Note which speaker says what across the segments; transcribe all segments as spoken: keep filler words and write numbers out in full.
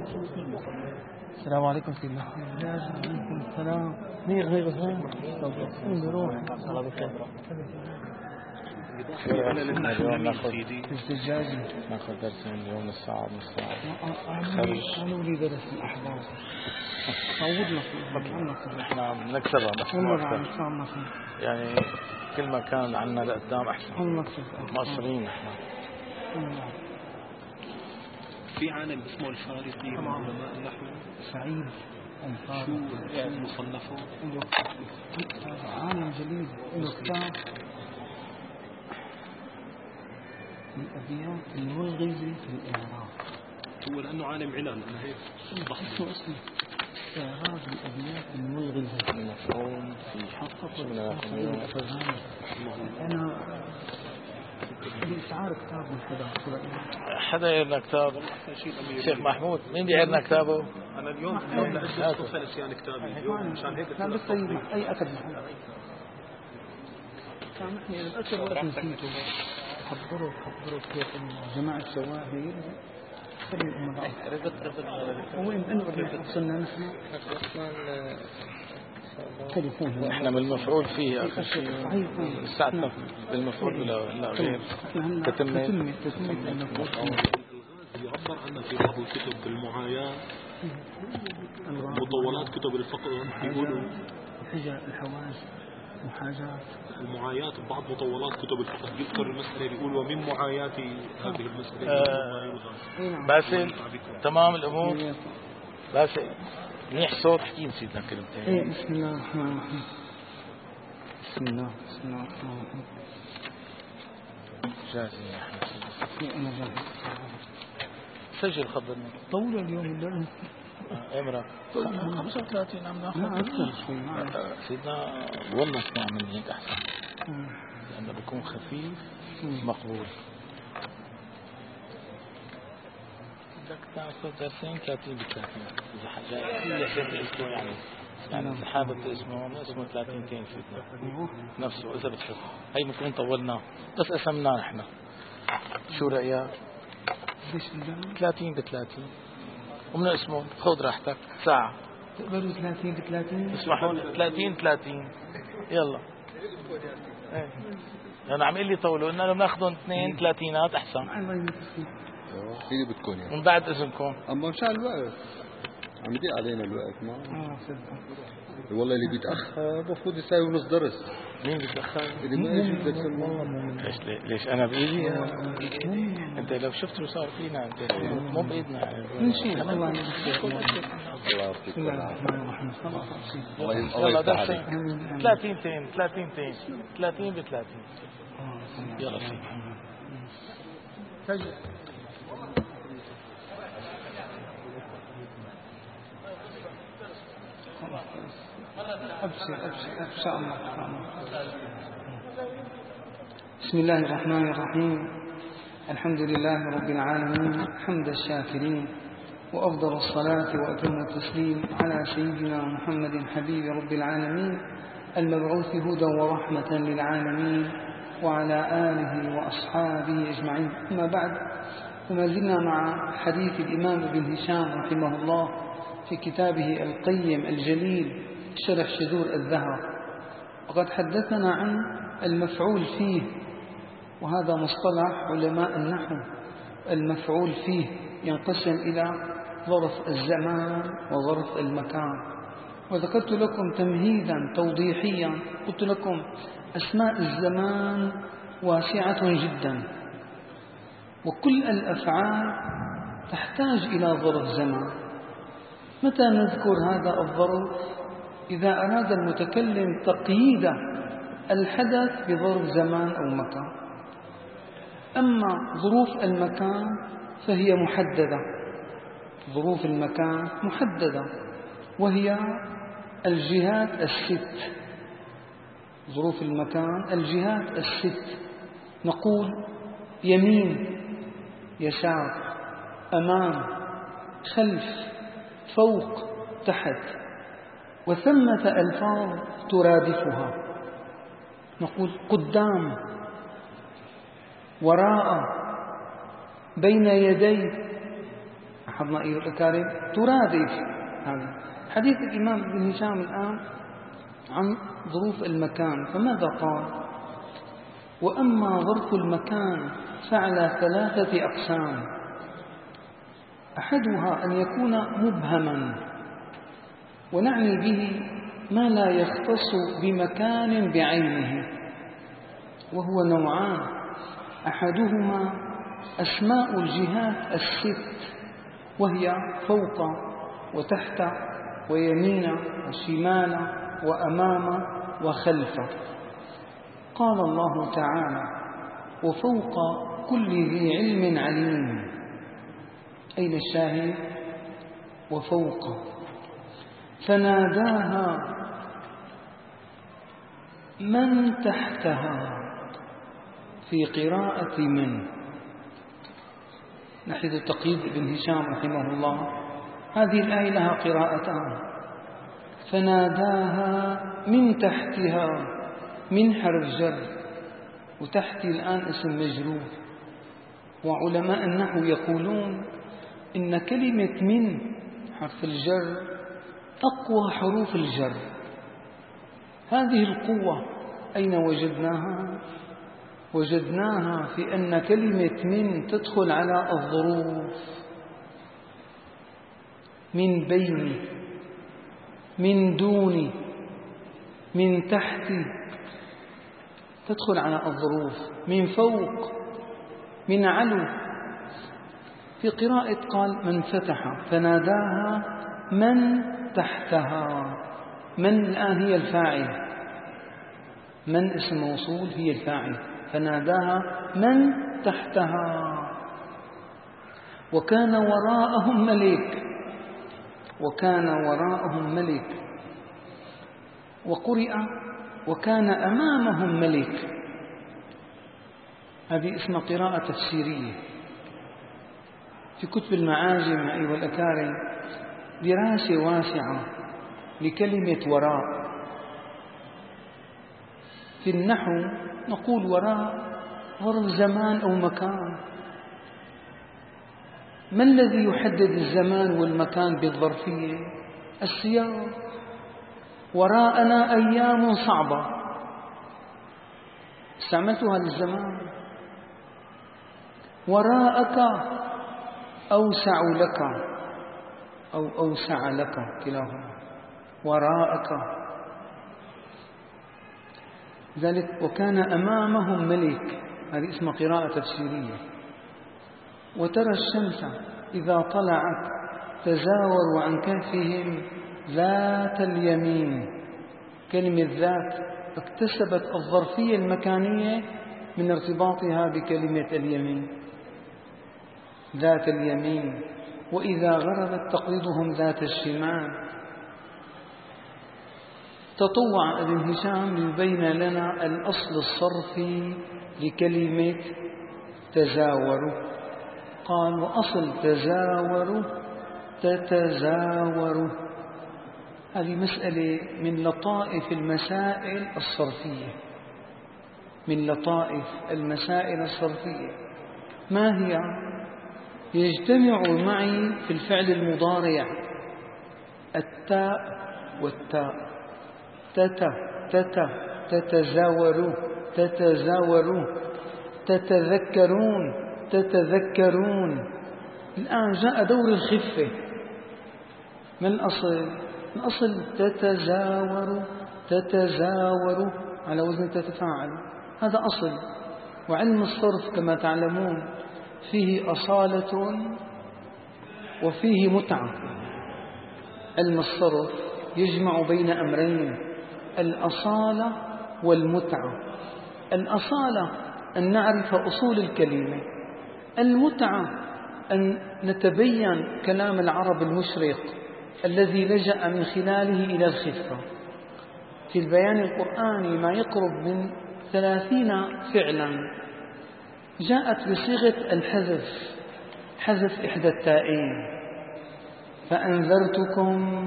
Speaker 1: السلام عليكم سيدنا. وعليكم السلام. غير غير غير نروح
Speaker 2: اليوم ناخذ
Speaker 1: الزجاجي
Speaker 2: ناخذ درسين اليوم الساعة نص ساعة.
Speaker 1: أنا أريد درس الأحباب. عودنا
Speaker 2: احنا بنكسبها بس مو أكثر. يعني كل ما كان عنا لقدام أحسن. مقصرين احنا.
Speaker 3: في عالم اسمه الفارقي من علماء النحو
Speaker 1: سعيد
Speaker 3: شو يعني مصنفه؟
Speaker 1: عالم جليل له كتاب الأبيات الملغزة في الإعراب.
Speaker 3: هو لأنه عالم علل أنا هيك
Speaker 1: اسمه اسمه إعراب الأبيات الملغزة
Speaker 2: المفهوم في
Speaker 1: حقق أنا بإشعار كتاب من حدا
Speaker 2: حدا يقرنا كتاب شيخ محمود. مين بيقرنا كتابه؟
Speaker 3: أنا اليوم اليوم لأجل توصل نسيان كتابي اليوم مشان هيك
Speaker 1: كان بس أي أكد محل سامحني إذا أكد وقت نسيته حضروا حضروا كيف جماعة الشواهد خلي الموضوع
Speaker 2: ربط ربط
Speaker 1: وين إنه وصلنا نحن تليفون
Speaker 2: احنا بالمفعول فيه اخر شيء ساعتنا بالمفعول ولا لا غير تتمه
Speaker 3: يعبر عنها في بعض الكتب بالمعايات مطولات كتب الفقه يقولوا
Speaker 1: الحواس محاجات
Speaker 2: المعايات بعض مطولات كتب الفقه يذكر المسألة بيقول ومن معايات هذه المسألة آه باسل تمام الأمور باسل منيح صوت حكي نسيتنا كلمتين.
Speaker 1: ايه بسم الله الرحمن الرحيم. بسم الله بسم الله الرحمن الرحيم.
Speaker 2: جاهزين يا احمد؟
Speaker 1: انا جاهز.
Speaker 2: سجل خبرنا.
Speaker 1: طول اليوم الليل.
Speaker 2: امرأ خمسة وثلاثين عم ناخذ.
Speaker 1: لا أكثر شوي.
Speaker 2: سيدنا والله اسمع من هيك أحسن. لأنه بيكون خفيف مقبول. بدك تاخذ درسين ثلاثين بثلاثين. إذا حاجة يحب اسمه يعني يعني حابب اسمه اسمه ثلاثينتين سيدنا. نفسه إذا بتحب. هي بنكون طولناه بس قسمناه نحن. شو رأيك؟ ثلاثين بثلاثين. ومن اسمه خذ راحتك ساعة.
Speaker 1: تقبلوا ثلاثين بثلاثين؟
Speaker 2: اسمحوا لي ثلاثين ثلاثين. يلا. ايه. أنا عم يقول لي طولوا إننا بناخذهم اثنين ثلاثينات أحسن.
Speaker 1: الله يمسك.
Speaker 4: هي بتكون يعني.
Speaker 2: من بعد إذنكم.
Speaker 4: أما مشان الوقت. عم يضيق علينا الوقت ما.
Speaker 1: آه صدق.
Speaker 4: والله اللي بيتأخر المفروض يساوي نص درس.
Speaker 2: مين بيتأخر؟
Speaker 4: اللي ما يجي درس المهم.
Speaker 2: ليش ليش أنا بإيدي؟ أنت لو شفت شو صار فينا أنت مو بإيدنا يعني.
Speaker 1: نشيل الله يمسك.
Speaker 4: الله يعطيك.
Speaker 1: بسم الله الرحمن الرحيم.
Speaker 2: يلا درسين. ثلاثينتين ثلاثينتين ثلاثين بثلاثين. يلا سجل.
Speaker 1: أبشر أبشر إن شاء الله. بسم الله الرحمن الرحيم. الحمد لله رب العالمين حمد الشاكرين وأفضل الصلاة وأتم التسليم على سيدنا محمد حبيب رب العالمين المبعوث هدى ورحمة للعالمين وعلى آله وأصحابه أجمعين. أما بعد فما زلنا مع حديث الإمام ابن هشام رحمه الله في كتابه القيم الجليل شرح شذور الذهب. وقد حدثنا عن المفعول فيه، وهذا مصطلح علماء النحو. المفعول فيه ينقسم إلى ظرف الزمان وظرف المكان. وذكرت لكم تمهيدا توضيحيا قلت لكم أسماء الزمان واسعة جدا، وكل الأفعال تحتاج إلى ظرف زمان. متى نذكر هذا الظرف؟ إذا أراد المتكلم تقييد الحدث بظرف زمان أو مكان. أما ظروف المكان فهي محددة. ظروف المكان محددة وهي الجهات الست. ظروف المكان الجهات الست. نقول يمين يسار أمام خلف فوق تحت، وثمة ألفاظ ترادفها. نقول قدام وراء بين يدي لاحظنا أيها الأكارم ترادف هذا حديث الإمام ابن هشام الآن عن ظروف المكان. فماذا قال؟ وأما ظرف المكان فعلى ثلاثة أقسام: أحدها أن يكون مبهما، ونعني به ما لا يختص بمكان بعينه، وهو نوعان: أحدهما أسماء الجهات الست، وهي فوق وتحت ويمين وشمال وأمام وخلف. قال الله تعالى: وفوق كل ذي علم عليم. أين الشاهد؟ وفوق. فناداها من تحتها في قراءة من. نحن تقييد ابن هشام رحمه الله هذه الآية لها قراءتان: فناداها من تحتها، من حرف جر، وتحتي الآن اسم مجرور. وعلماء النحو يقولون إن كلمة من حرف الجر أقوى حروف الجر. هذه القوة أين وجدناها؟ وجدناها في أن كلمة من تدخل على الظروف: من بين، من دون، من تحت، تدخل على الظروف. من فوق، من علو. في قراءة قال من فتح، فناداها من تحتها. من الآن هي الفاعل، من اسم موصول هي الفاعل، فناداها من تحتها. وكان وراءهم ملك، وكان وراءهم ملك. وقرئ وكان أمامهم ملك. هذه اسمها قراءة تفسيرية. في كتب المعاجم أيها الأكارم دراسة واسعة لكلمة وراء. في النحو نقول وراء ظرف زمان أو مكان. ما الذي يحدد الزمان والمكان بالظرفية؟ السياق. وراءنا أيام صعبة، استعملتها للزمان. وراءك أوسع لك أو أوسع لك، كلاهما وراءك. ذلك وكان أمامهم ملك، هذه اسمها قراءة تفسيرية. وترى الشمس إذا طلعت تزاوروا عن كهفهم ذات اليمين. كلمة ذات اكتسبت الظرفية المكانية من ارتباطها بكلمة اليمين، ذات اليمين. وإذا غربت تقرضهم ذات الشمال. تطوع ابن هشام ليبين لنا الأصل الصرفي لكلمة تزاور. قال: وأصل تزاور تتزاور. هذه مسألة من لطائف المسائل الصرفية، من لطائف المسائل الصرفية. ما هي؟ يجتمع معي في الفعل المضارع التاء والتاء. تتا تتا تتزاور تتزاور، تتذكرون تتذكرون. الآن جاء دور الخفة. ما الأصل؟ الأصل تتزاور تتزاور على وزن تتفاعل، هذا أصل. وعلم الصرف كما تعلمون فيه أصالة وفيه متعة. علم الصرف يجمع بين أمرين: الأصالة والمتعة. الأصالة أن نعرف أصول الكلمة، المتعة أن نتبين كلام العرب المشرق الذي لجأ من خلاله إلى الخفة. في البيان القرآني ما يقرب من ثلاثين فعلا جاءت بصيغة الحذف، حذف إحدى التائين: فأنذرتكم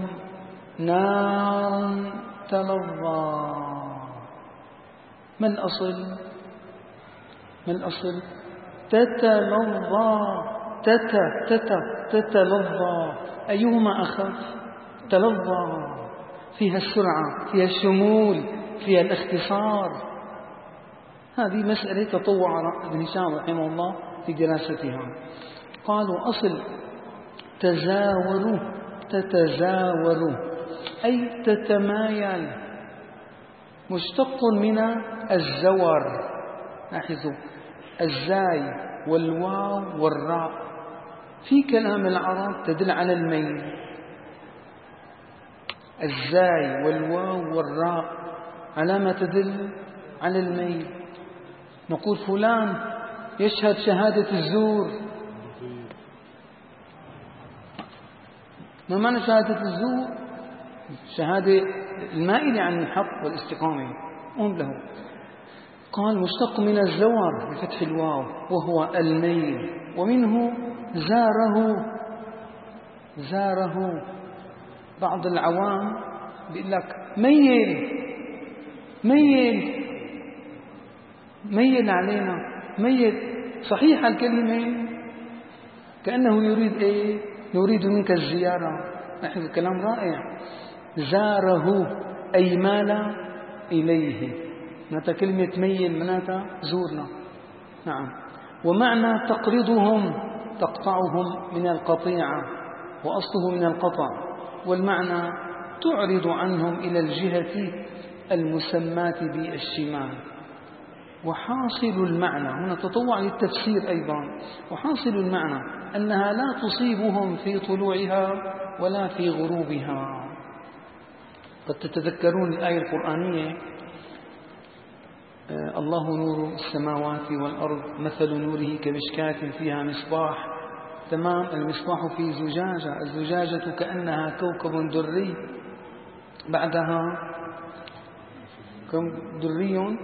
Speaker 1: نارا تلظى. ما الأصل؟ ما الأصل؟ تتلظى تت تت تتلظى، أيهما أخف؟ تلظى، فيها السرعة، فيها الشمول، فيها الاختصار. هذه مسألة تطوع ابن هشام رحمه الله في دراستها. قالوا أصل تزاور تتزاور أي تتمايل، مشتق من الزور. لاحظوا الزاي والواو والراء في كلام العرب تدل على الميل. الزاي والواو والراء علامة تدل على الميل. نقول فلان يشهد شهادة الزور. ما معنى شهادة الزور؟ شهادة المائلة عن الحق والاستقامة هم له. قال مشتق من الزور بفتح الواو وهو الميل، ومنه زاره. زاره بعض العوام بيقول لك ميل ميل ميل علينا، ميل. صحيح الكلمة كأنه يريد إيه؟ يريد منك الزيارة. نحن كلام رائع. زاره أي مال إليه. معناتها كلمة ميل معناتها زورنا. نعم. ومعنى تقرضهم تقطعهم من القطيعة، وأصله من القطع، والمعنى تعرض عنهم إلى الجهة المسماة بالشمال. وحاصل المعنى هنا تطوع للتفسير أيضا. وحاصل المعنى أنها لا تصيبهم في طلوعها ولا في غروبها. قد تتذكرون الآية القرآنية الله نور السماوات والأرض مثل نوره كمشكاة فيها مصباح. تمام. المصباح في زجاجة، الزجاجة كأنها كوكب دري، بعدها دري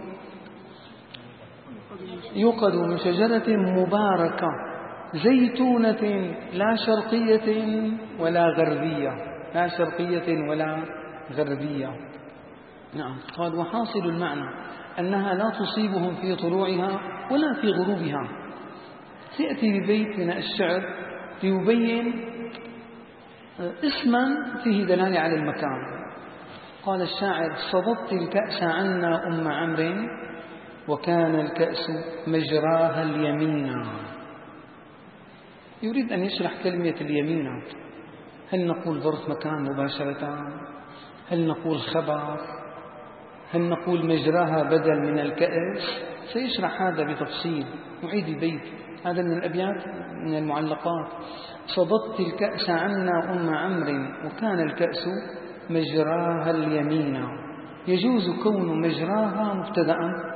Speaker 1: يوقد من شجرة مباركة زيتونة لا شرقية ولا غربية، لا شرقية ولا غربية. نعم. قال وحاصل المعنى أنها لا تصيبهم في طلوعها ولا في غروبها. سيأتي ببيت من الشعر ليبين اسما فيه دلالة على المكان. قال الشاعر صببت الكأس عنا أم عمرو وكان الكأس مجراها اليمين. يريد أن يشرح كلمة اليمين. هل نقول ظرف مكان مباشرة؟ هل نقول خبر؟ هل نقول مجراها بدل من الكأس؟ سيشرح هذا بتفصيل. نعيد البيت. هذا من الأبيات من المعلقات. صببت الكأس عنا أم عمرو وكان الكأس مجراها اليمين. يجوز كون مجراها مبتدأ،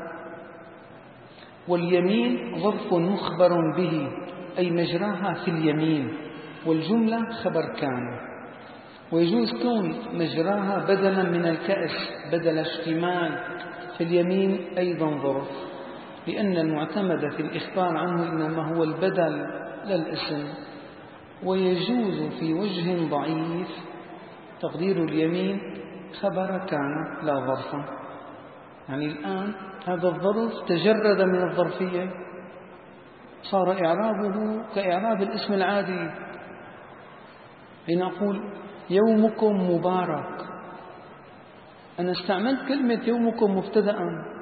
Speaker 1: واليمين ظرف مخبر به أي مجراها في اليمين، والجملة خبر كان. ويجوز كون مجراها بدلا من الكأس بدل اشتمال في اليمين أيضا ظرف، لأن المعتمد في الإخبار عنه إنما هو البدل لا الاسم. ويجوز في وجه ضعيف تقدير اليمين خبر كان لا ظرفا. يعني الآن هذا الظرف تجرد من الظرفية، صار إعرابه كإعراب الاسم العادي. حين أقول يومكم مبارك، أنا استعملت كلمة يومكم مبتدأ،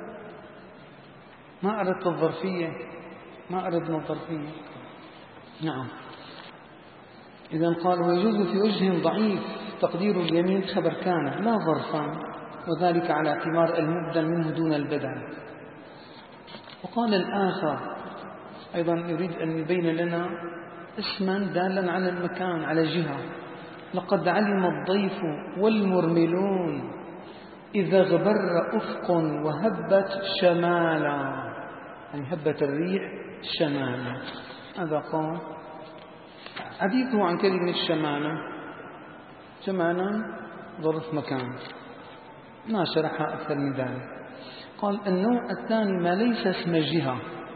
Speaker 1: ما أردت الظرفية، ما أردنا الظرفية. نعم. إذن قال ويجوز في وجه ضعيف تقدير اليمين خبر كان لا ظرفا، وذلك على اعتبار المبدل منه دون البدل. وقال الآخر أيضا يريد أن يبين لنا اسما دالا على المكان على جهة. لقد علم الضيف والمرملون إذا غبر أفق وهبت شمالا، يعني هبت الريح شمالا. هذا قال حديثه عن كلمة شمالا. شمالا ظرف مكان، ما شرحها أكثر من ذلك. قال النوع الثاني ما ليس اسم جهة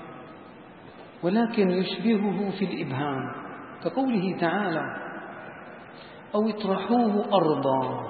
Speaker 1: ولكن يشبهه في الإبهام، كقوله تعالى أو اطرحوه أرضا.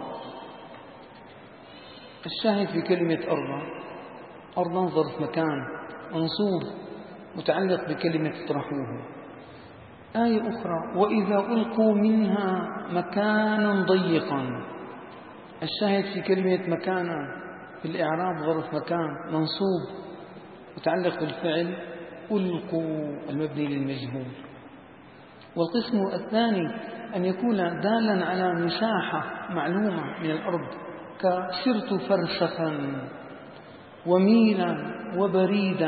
Speaker 1: الشاهد في كلمة أرضا، أرضا ظرف مكان منصوب متعلق بكلمة اطرحوه. آية أخرى: وإذا ألقوا منها مكانا ضيقا. الشاهد في كلمة مكانا في الإعراب ظرف مكان منصوب متعلق بالفعل ألقوا المبني للمجهول. والقسم الثاني أن يكون دالا على مساحة معلومة من الأرض، كسرت فرسخا وميلا وبريدا.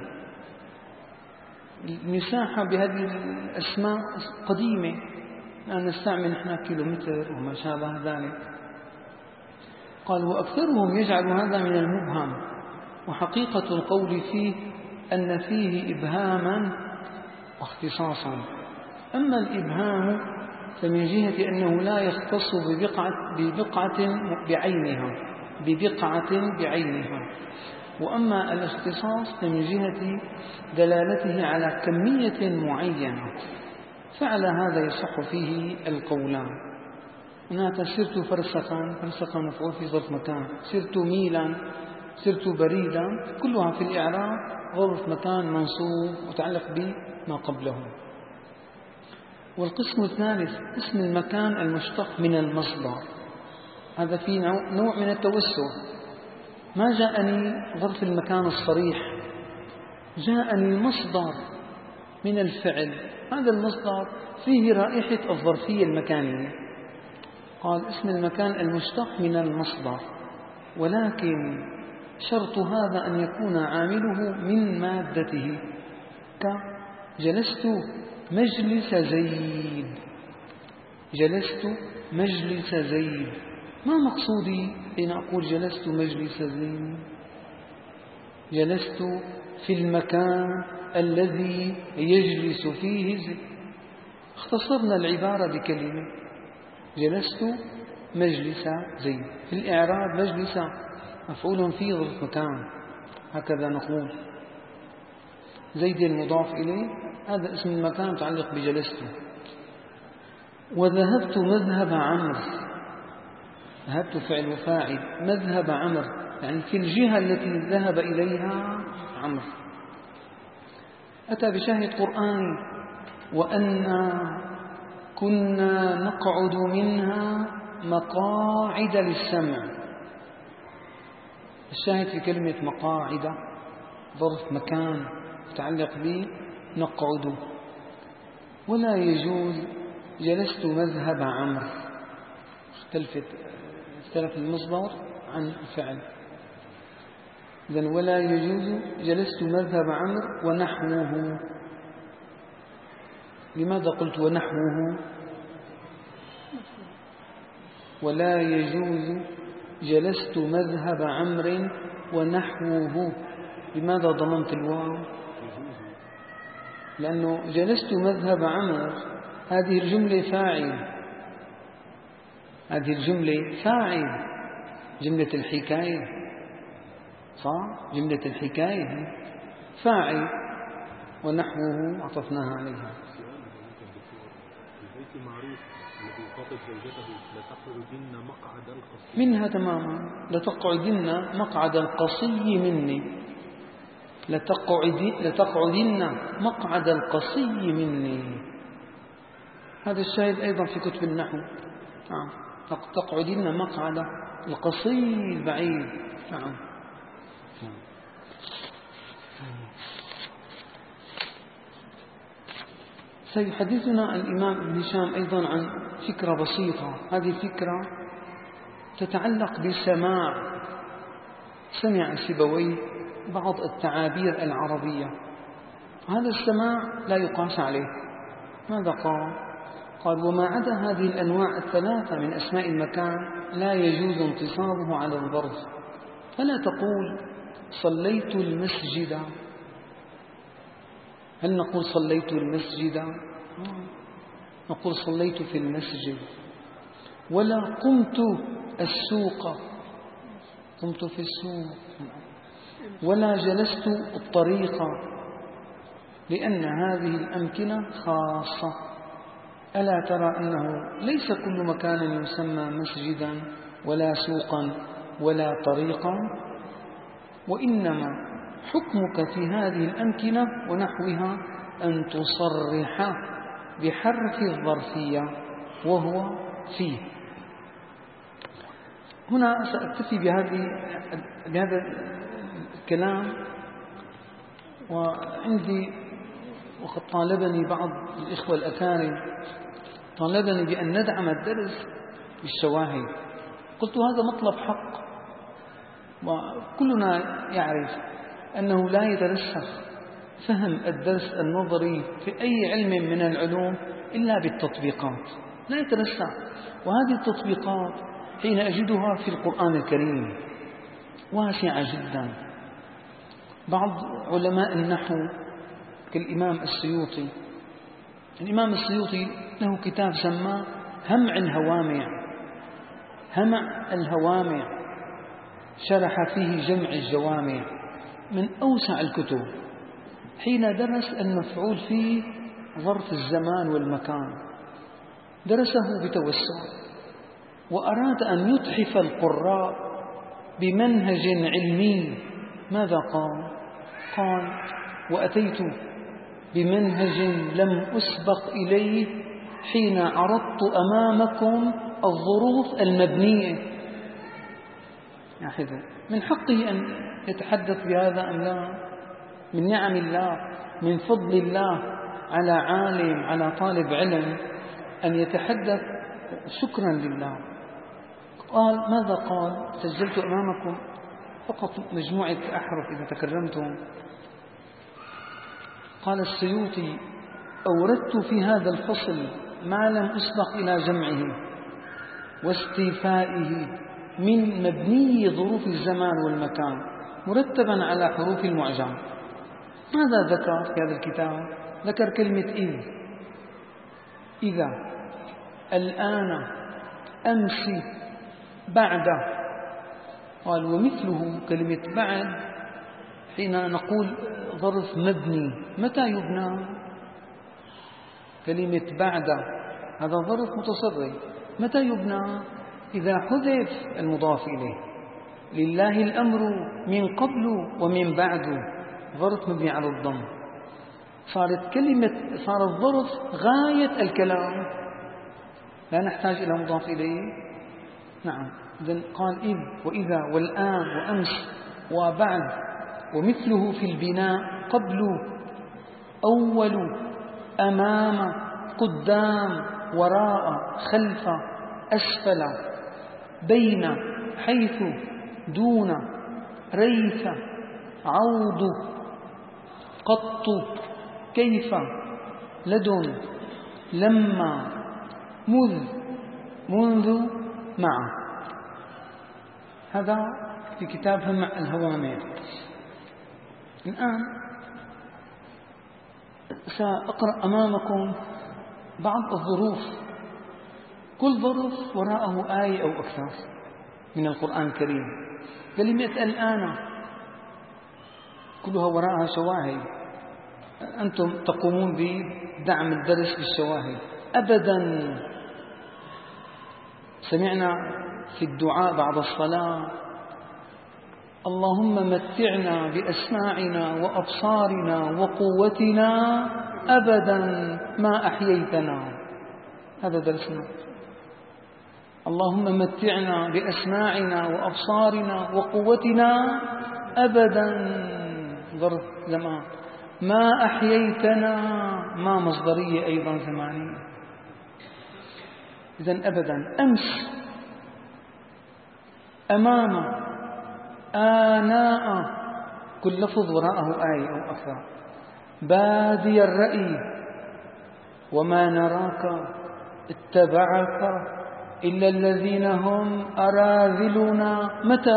Speaker 1: المساحة بهذه الأسماء قديمة، الآن نستعمل نحن كيلومتر وما شابه ذلك. قال: وأكثرهم يجعل هذا من المبهم، وحقيقة القول فيه أن فيه إبهاما واختصاصا. أما الإبهام فمن جهة أنه لا يختص ببقعة, ببقعة بعينها ببقعة بعينها وأما الاختصاص فمن جهة دلالته على كمية معينة، فعلى هذا يصح فيه القولان. هناك سرت فرسخا، فرسخا مفعول في ظرف مكان، سرت ميلا، سرت بريدا، كلها في الإعراب ظرف مكان منصوب متعلق بما قبله. والقسم الثالث اسم المكان المشتق من المصدر. هذا فيه نوع من التوسع. ما جاءني ظرف المكان الصريح، جاءني مصدر من الفعل، هذا المصدر فيه رائحة الظرفية المكانية. قال: اسم المكان المشتق من المصدر، ولكن شرط هذا أن يكون عامله من مادته، كجلست مجلس زيد. جلست مجلس زيد، ما مقصودي حين أقول جلست مجلس زيد؟ جلست في المكان الذي يجلس فيه زيد. اختصرنا العبارة بكلمة جلست مجلس زيد. في الإعراب مجلس مفعول فيه ظرف مكان، هكذا نقول. زيد المضاف إليه، هذا اسم المكان متعلق بجلست. وذهبت مذهب عمرو، ذهبت فعل وفاعل، مذهب عمرو يعني في الجهة التي ذهب إليها عمرو. أتى بشاهد قرآني: وأنا كنا نقعد منها مقاعد للسمع. الشاهد في كلمة مقاعد ظرف مكان متعلق به نقعد. ولا يجوز جلست مذهب عمرو، اختلفت اختلف المصدر عن الفعل. إذن ولا يجوز جلست مذهب عمرو ونحوه. لماذا قلت ونحوه؟ ولا يجوز جلست مذهب عمرو ونحوه. لماذا ضمنت الواو؟ لأنه جلست مذهب عمرو هذه الجملة فاعل، هذه الجملة فاعل، جملة الحكاية، صح؟ جملة الحكاية فاعل، ونحوه عطفناها عليها. منها تماما لتقعدن مقعد القصي مني، لتقعدن مقعد القصي مني. هذا الشاهد أيضا في كتب النحو. نعم، تقعدن مقعد القصي البعيد. نعم. سيحدثنا الإمام ابن هشام أيضا عن فكرة بسيطة. هذه فكرة تتعلق بسماع سمع سيبويه بعض التعابير العربية. هذا السماع لا يقاس عليه. ماذا قال؟ قال: وما عدا هذه الأنواع الثلاثة من أسماء المكان لا يجوز انتصابه على الظرف. فلا تقول صليت المسجد. هل نقول صليت المسجد؟ نقول صليت في المسجد. ولا قمت السوق، قمت في السوق. ولا جلست الطريق، لأن هذه الأمكنة خاصة. ألا ترى أنه ليس كل مكان يسمى مسجدا ولا سوقا ولا طريقا، وإنما حكمك في هذه الأمكنة ونحوها أن تصرح بحرف الظرفية وهو فيه. هنا سأكتفي بهذه بهذا الكلام، وعندي وقد طالبني بعض الإخوة الأكارم طالبني بأن ندعم الدرس بالشواهد. قلت هذا مطلب حق، وكلنا يعرف أنه لا يترسخ فهم الدرس النظري في أي علم من العلوم إلا بالتطبيقات، لا يترسخ. وهذه التطبيقات حين أجدها في القرآن الكريم واسعة جدا. بعض علماء النحو كالإمام السيوطي، الإمام السيوطي له كتاب سماه همع الهوامع، همع الهوامع، شرح فيه جمع الجوامع، من أوسع الكتب. حين درس المفعول فيه ظرف الزمان والمكان درسه بتوسع، وأراد أن يتحف القراء بمنهج علمي. ماذا قال؟ قال: وأتيت بمنهج لم أسبق إليه حين عرضت أمامكم الظروف المبنية. يا حذر، من حقه أن يتحدث بهذا أم لا؟ من نعم الله، من فضل الله على عالم، على طالب علم، أن يتحدث شكرا لله. قال ماذا قال؟ سجلت أمامكم فقط مجموعة أحرف إذا تكرمتم. قال السيوطي: أوردت في هذا الفصل ما لم أسبق إلى جمعه واستيفائه من مبني ظروف الزمان والمكان مرتبا على حروف المعجم. ماذا ذكر في هذا الكتاب؟ ذكر كلمة إذ، إذا، الآن، أمس، بعد. قال: ومثله كلمة بعد حين نقول ظرف مبني متى يبنى؟ كلمة بعد هذا ظرف متصرف، متى يبنى؟ إذا حذف المضاف إليه. لله الأمر من قبل ومن بعد، ظرف مبني على الضم. صارت كلمة صار الظرف غاية الكلام، لا نحتاج إلى مضاف إليه. نعم، إذن قال إذ وإذا والآن وأمس وبعد. ومثله في البناء قبل، أول، أمام، قدام، وراء، خلف، أسفل، بين، حيث، دون، ريث، عوض، قط، كيف، لدن، لما، مذ، منذ، مع. هذا في كتاب همع الهوامع. الآن سأقرأ أمامكم بعض الظروف، كل ظرف وراءه آية أو أكثر من القرآن الكريم. كلمة الآن كلها وراءها شواهد، أنتم تقومون بدعم الدرس بالشواهد. أبدا سمعنا في الدعاء بعد الصلاة: اللهم متعنا بأسماعنا وأبصارنا وقوتنا أبدا ما أحييتنا. هذا درسنا. اللهم متعنا بأسماعنا وأبصارنا وقوتنا أبدا، ظرف زمان. ما أحييتنا ما مصدرية أيضا زمانية. إذن أبدا. أمس، أمام، آناء، كل لفظ وراءه آية أو أكثر. بادي الرأي، وما نراك اتبعك إلا الذين هم أراذلنا. متى؟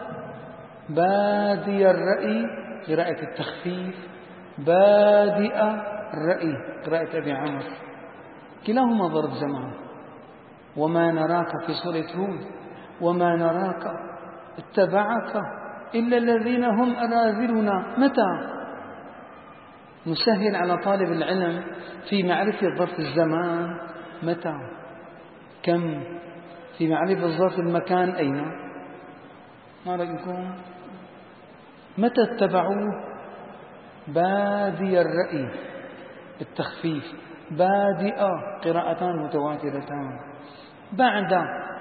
Speaker 1: بادي الرأي قراءة التخفيف، بادئ الرأي قراءة أبي عمرو، كلاهما ضرب زمان. وما نراك في سورة هود، وما نراك اتبعك إلا الذين هم أراذلنا. متى؟ نسهل على طالب العلم في معرفة ظرف الزمان متى. كم؟ في معرفة ظرف المكان أين؟ ما رأيكم؟ متى اتبعوه؟ بادي الرأي بالتخفيف. بادئة قراءتان متواترتان. بعد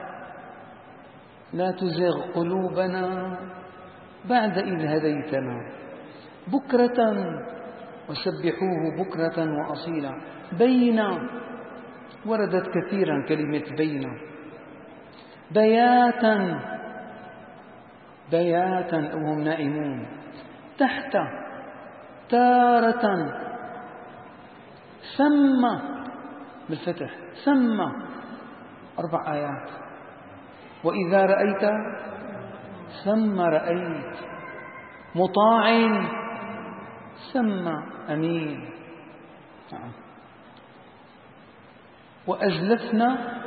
Speaker 1: لا تزغ قلوبنا بعد إذ هديتنا. بكرة وسبحوه بكرة وأصيلا. بين وردت كثيرا كلمة بين. بياتا بياتا وهم نائمون. تحت تارة. ثم بالفتح ثم أربع آيات. وإذا رأيت ثم رأيت. مطاع ثم أمين. وأزلفنا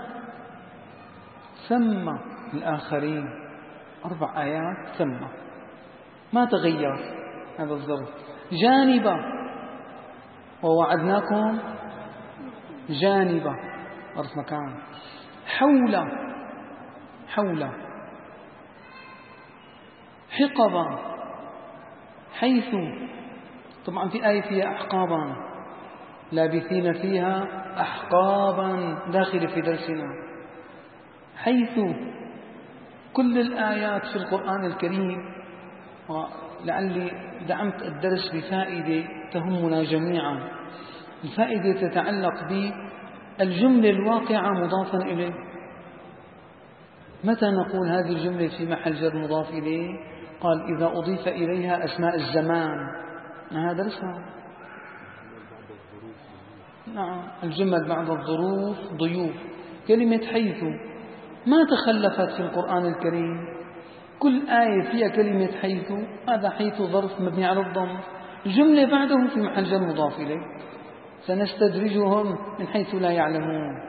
Speaker 1: ثم الآخرين. أربع آيات ثم ما تغير هذا الظرف. جانبا ووعدناكم جانبا ظرف مكان. حول حول. حقبا حيث. طبعا في آية فيها أحقابا لابثين فيها أحقابا داخل في درسنا. حيث. كل الآيات في القرآن الكريم، ولعلي دعمت الدرس بفائدة تهمنا جميعا. الفائدة تتعلق بالجملة الواقعة مضافا إليه. متى نقول هذه الجملة في محل جر مضاف إليه؟ قال إذا أضيف إليها أسماء الزمان. هذا درسها. نعم الجمل بعد الظروف ضيوف. كلمة حيث ما تخلفت في القرآن الكريم. كل آية فيها كلمة حيث. هذا حيث ظرف مبني على الضم. الجملة بعده في محل جر مضاف إليه. سنستدرجهم من حيث لا يعلمون.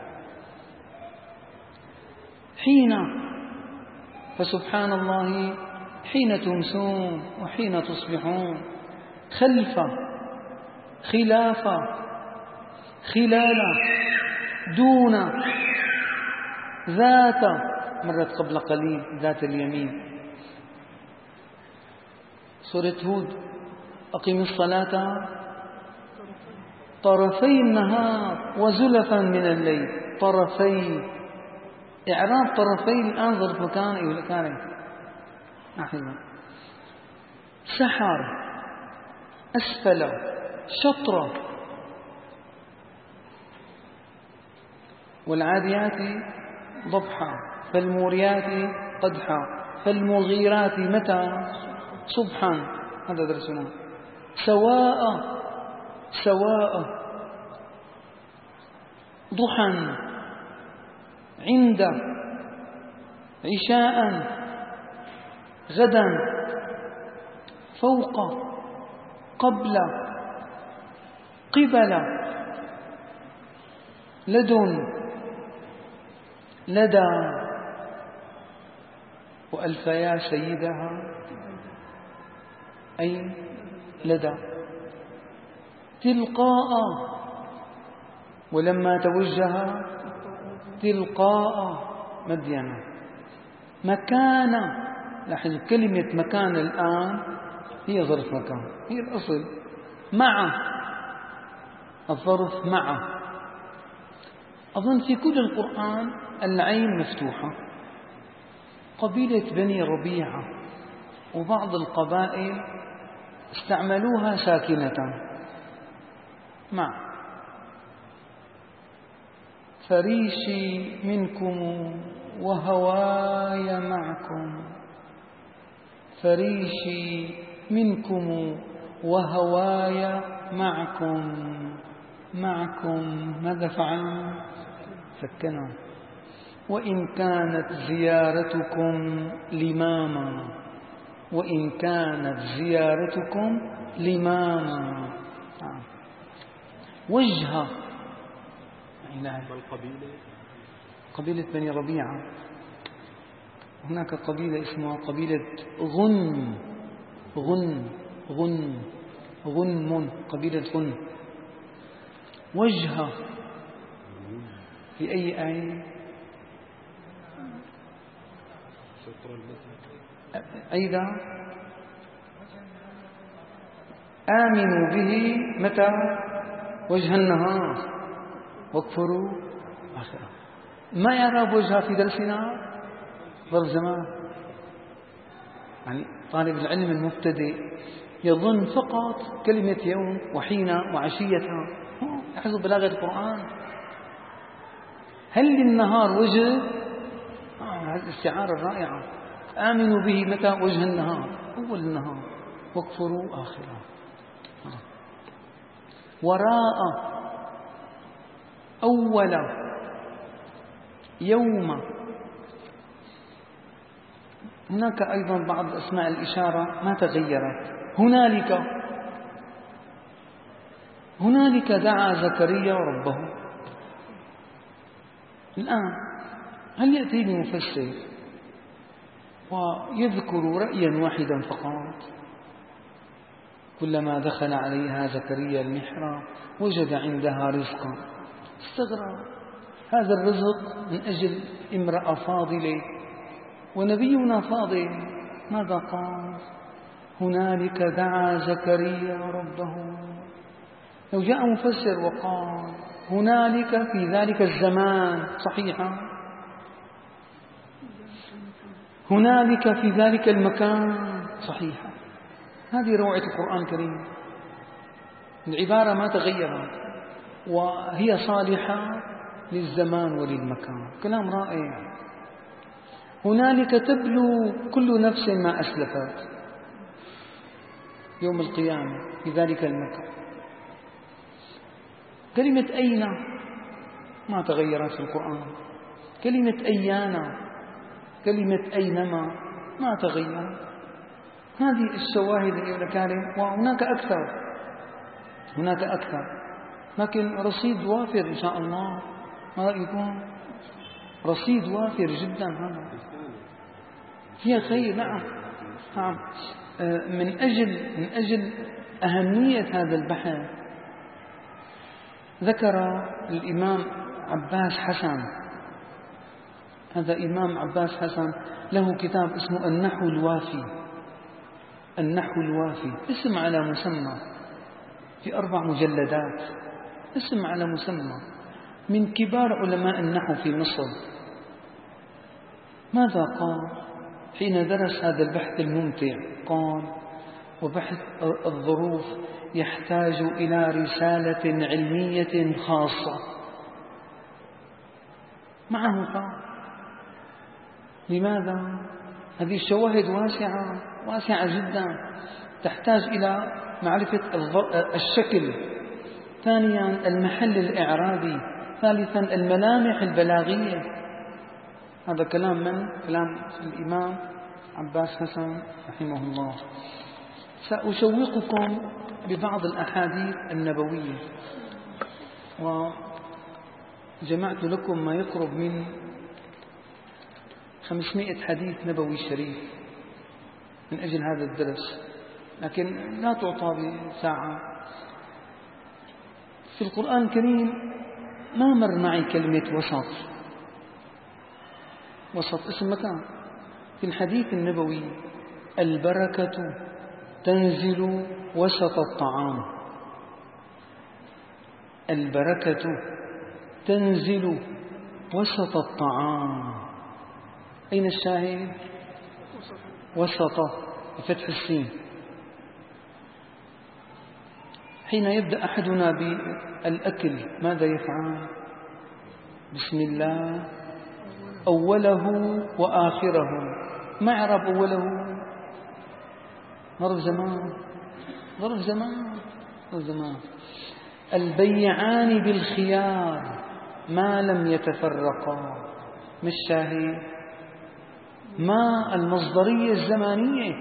Speaker 1: حين. فسبحان الله حين تمسون وحين تصبحون. خلف. خلاف. خلال. دون. ذات مرت قبل قليل ذات اليمين. سورة هود أقم الصلاة طرفي النهار وزلفا من الليل. طرفي. إعراب طرفي الآن ظرف مكان أي مكان. أحيانا. سحر. أسفل. شطرة. والعاديات ضبحا فالموريات قدحا فالمغيرات متى صبحا. هذا درسنا. سواء. سواء. ضحى. عند. عشاء. غدا. فوق. قبل. قبل. لدن. لدى. وألفيا سيدها أي لدى. تلقاء. ولما توجه تلقاء مدينة. مكان. لاحظوا كلمة مكان الآن هي ظرف مكان. هي الأصل. مع. الظرف مع. أظن في كل القرآن العين مفتوحة. قبيلة بني ربيعة وبعض القبائل استعملوها ساكنة. مع. فريشي منكم وهواي معكم. فريشي منكم وهواي معكم. معكم ماذا فعل؟ سكنوا. وإن كانت زيارتكم لماما. وإن كانت زيارتكم لماما. وجهة. قبيلة بني ربيعة. هناك قبيلة اسمها قبيلة غن. غن. غن. غنم. قبيلة غن. وجهة في أي آية؟ أيضا آمنوا به متى؟ وجه النهار. واكفروا آخرة. ما إعراب وجهها في درسنا؟ ظرف زمان. يعني طالب العلم المبتدئ يظن فقط كلمة يوم وحين وعشية، يحفظ بلاغة القرآن. هل للنهار وجه؟ آه هذه الاستعارة الرائعة. آمنوا به متى؟ وجه النهار، أول النهار، واكفروا آخرة. وراء، أول، يوم. هناك أيضا بعض أسماء الإشارة ما تغيرت. هنالك، هنالك دعا زكريا ربه. الآن هل يأتي مفسر ويذكر رأيا واحدا فقط؟ كلما دخل عليها زكريا المحراب وجد عندها رزقا. استغرب، هذا الرزق من أجل امرأة فاضلة ونبينا فاضل. ماذا قال؟ هنالك دعا زكريا ربه. لو جاء مفسر وقال هنالك في ذلك الزمان، صحيحة، هنالك في ذلك المكان، صحيحة. هذه روعة القرآن الكريم، العبارة ما تغيرت وهي صالحة للزمان وللمكان. كلام رائع. هنالك تبلو كل نفس ما أسلفت يوم القيامة في ذلك المكان. كلمة أين ما تغيرت في القرآن. كلمة أيانا، كلمة أينما ما تغير. هذه الشواهد الكريمة. وهناك أكثر، هناك أكثر، لكن رصيد وافر إن شاء الله. ما رأيكم؟ رصيد وافر جدا. هذا هي خير. نعم نعم. من أجل من أجل أهمية هذا البحث ذكر الإمام عباس حسن، هذا إمام عباس حسن له كتاب اسمه النحو الوافي. النحو الوافي اسم على مسمى، في أربع مجلدات، اسم على مسمى، من كبار علماء النحو في مصر. ماذا قال حين درس هذا البحث الممتع؟ قال: وبحث الظروف يحتاج إلى رسالة علمية خاصة. معه قال. لماذا؟ هذه الشواهد واسعة واسعة جدا، تحتاج إلى معرفة الشكل، ثانيا المحل الإعرابي، ثالثا الملامح البلاغية. هذا كلام من؟ كلام الإمام عباس حسن رحمه الله. سأشوقكم ببعض الأحاديث النبوية، وجمعت لكم ما يقرب من خمسمائة حديث نبوي شريف من أجل هذا الدرس، لكن لا تعطى بساعة. في القرآن الكريم ما مر معي كلمة وسط. وسط اسم مكان. في الحديث النبوي: البركة تنزل وسط الطعام. البركة تنزل وسط الطعام. أين الشاهد؟ وسط بفتح السين. حين يبدأ أحدنا بالأكل ماذا يفعل؟ بسم الله أوله وآخره. ما إعراب أوله؟ ظرف زمان، ظرف زمان، ظرف زمان. البيعان بالخيار ما لم يتفرقا. ما الشاهد؟ ما المصدرية الزمانية.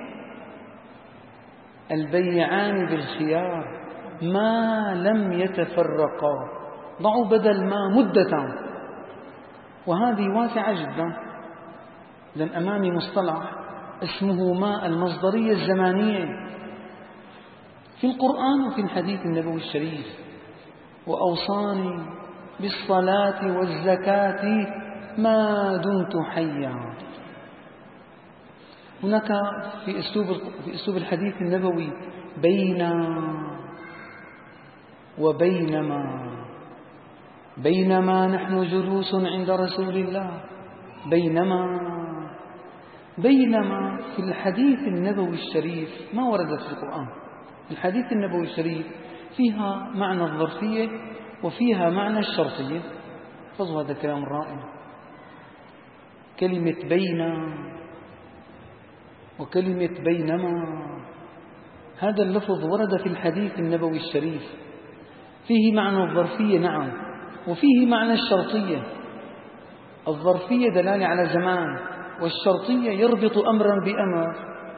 Speaker 1: البيعان بالخيار ما لم يتفرقا. ضعوا بدل ما مدة، وهذه واسعة جدا. لأن أمامي مصطلح اسمه ما المصدرية الزمانية في القرآن وفي الحديث النبوي الشريف. وأوصاني بالصلاة والزكاة ما دمت حيا. هناك في أسلوب في أسلوب الحديث النبوي بين وبينما. بينما نحن جلوس عند رسول الله، بينما بينما في الحديث النبوي الشريف ما وردت في القرآن. الحديث النبوي الشريف فيها معنى الظرفية وفيها معنى الشرطية. فضل هذا كلام رائع. كلمة بين وكلمة بينما، هذا اللفظ ورد في الحديث النبوي الشريف، فيه معنى الظرفية نعم، وفيه معنى الشرطية. الظرفية دلالة على زمان، والشرطية يربط أمرا بأمر.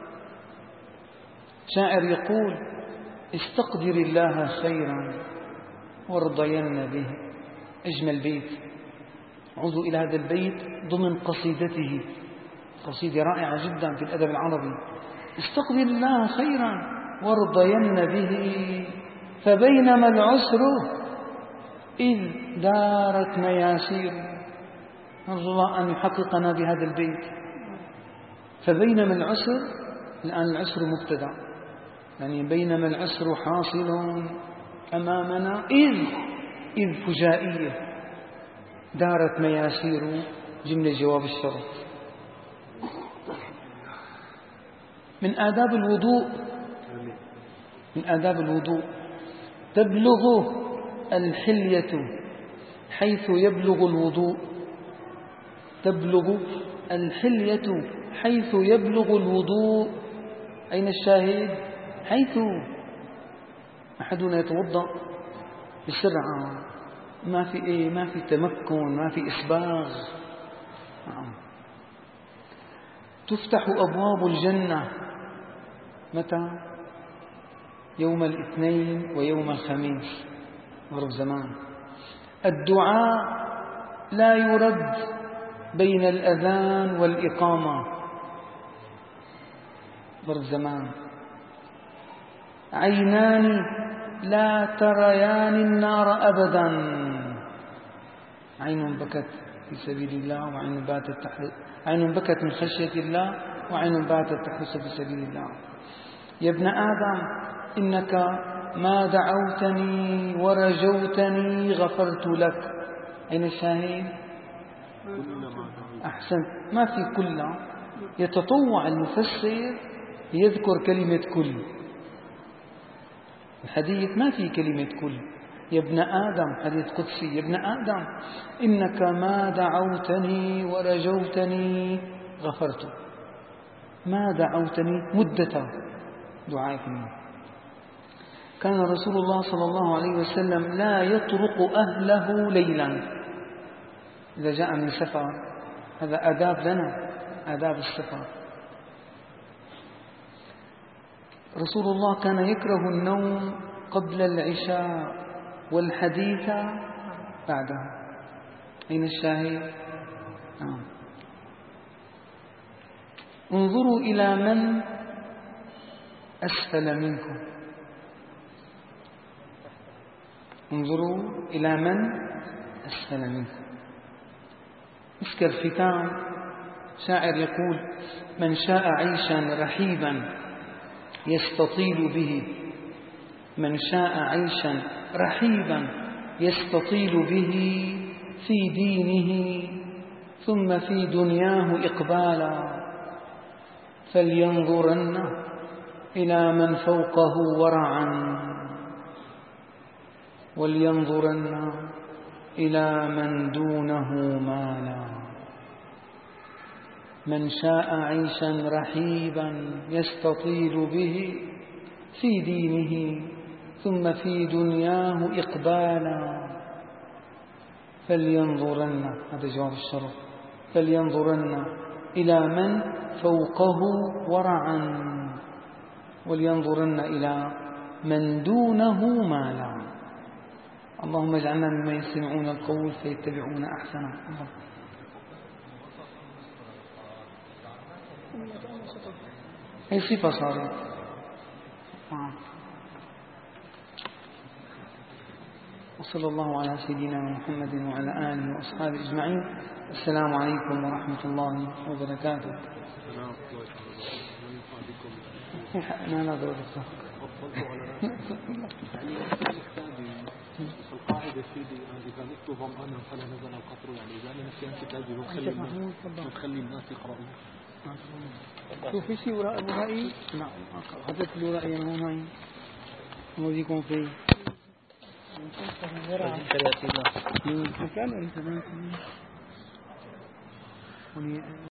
Speaker 1: شاعر يقول: استقدر الله خيرا وارضين به. أجمل بيت. عودوا إلى هذا البيت ضمن قصيدته، قصيدة رائعة جدا في الأدب العربي. استقدر الله خيرا وارضين به، فبينما العسر إذ دارت مياسير. نرجو الله أن يحققنا بهذا البيت. فبينما العسر، الآن العسر مبتدأ، يعني بينما العسر حاصل أمامنا إذ إذ فجائية دارت مياسير، جملة جواب الشرط. من آداب الوضوء من آداب الوضوء تبلغ الحلية حيث يبلغ الوضوء. تبلغ الحلية حيث يبلغ الوضوء. أين الشاهد؟ حيث أحدنا يتوضأ بسرعة، ما في إيه، ما في تمكن، ما في إسباغ. تفتح أبواب الجنة متى؟ يوم الاثنين ويوم الخميس، ظرف زمان. الدعاء لا يرد بين الأذان والإقامة، ظرف زمان. عينان لا تريان النار أبدا، عين بكت في سبيل الله وعين باتت تحرس، عين بكت من خشية الله وعين باتت تحرس في سبيل الله. يا ابن آدم إنك ما دعوتني ورجوتني غفرت لك. أين الشاهد؟ أحسن، ما في كل. يتطوع المفسر يذكر كلمة كل. الحديث ما في كلمة كل. يا ابن آدم، حديث قدسي، يا ابن آدم إنك ما دعوتني ورجوتني غفرت. ما دعوتني مدة دعائكم. كان رسول الله صلى الله عليه وسلم لا يطرق أهله ليلا إذا جاء من سفر. هذا آداب لنا، آداب السفر. رسول الله كان يكره النوم قبل العشاء والحديث بعدها. أين الشاهد؟ آه. انظروا إلى من أسفل منكم. انظروا إلى من أسفل منكم. مسك الختام. شاعر يقول: من شاء عيشا رحيبا يستطيل به، من شاء عيشا رحيبا يستطيل به في دينه ثم في دنياه إقبالا، فلينظرن إلى من فوقه ورعا ولينظرن إلى من دونه مالا. من شاء عيشا رحيبا يستطيل به في دينه ثم في دنياه إقبالا، فلينظرن، هذا جواب الشرط، فلينظرن إلى من فوقه ورعا ولينظرن إلى من دونه مالا. اللهم اجعلنا ممن يستمعون القول فيتبعون أحسنه. هي صفة صارت. وصلى الله على سيدنا محمد وعلى آله وأصحابه أجمعين. السلام عليكم ورحمة الله وبركاته. أنا لا
Speaker 3: واحد يا سيدي إذا مت ظمأنا فلا نزل القطر، يعني إذا أنا نسيان كتابي وخلي الناس وخلي الناس يقرأوا.
Speaker 1: شوف في شيء وراء رأيي؟ نعم حطيت له رأيي أنا هون هاي موزيكم فيه كان